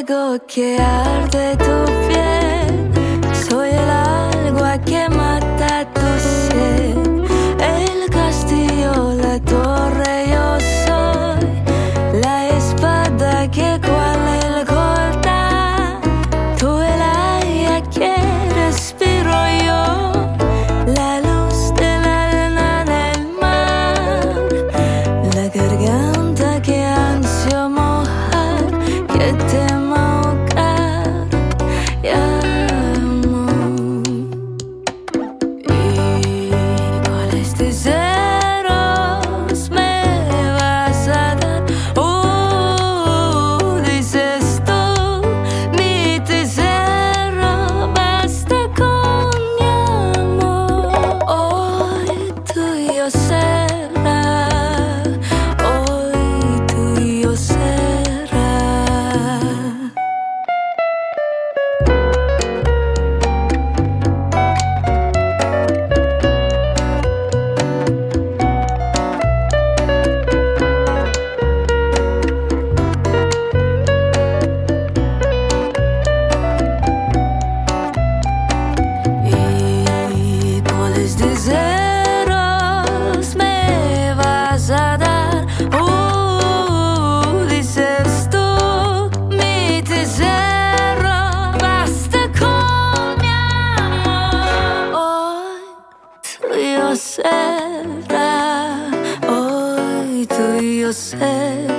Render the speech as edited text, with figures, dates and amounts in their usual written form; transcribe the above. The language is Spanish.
fuego que arde tu piel, soy el agua que mata tu sed, el castillo, la torre, yo soy la espada que cual el corta, tú el aire que respiro yo, la luz de la arena del mar, la garganta que ansio mojar, que temo ahogar y amo. ¿Y cuáles deseos me vas a dar? Dices tú, mi tesoro, basta con mi amor. Hoy tuyo será, hoy tuyo será. ¿Y cuáles deseos me vas a dar? Dices tú, mi tesoro, basta con mi amor. Hoy tuyo será, hoy tuyo será.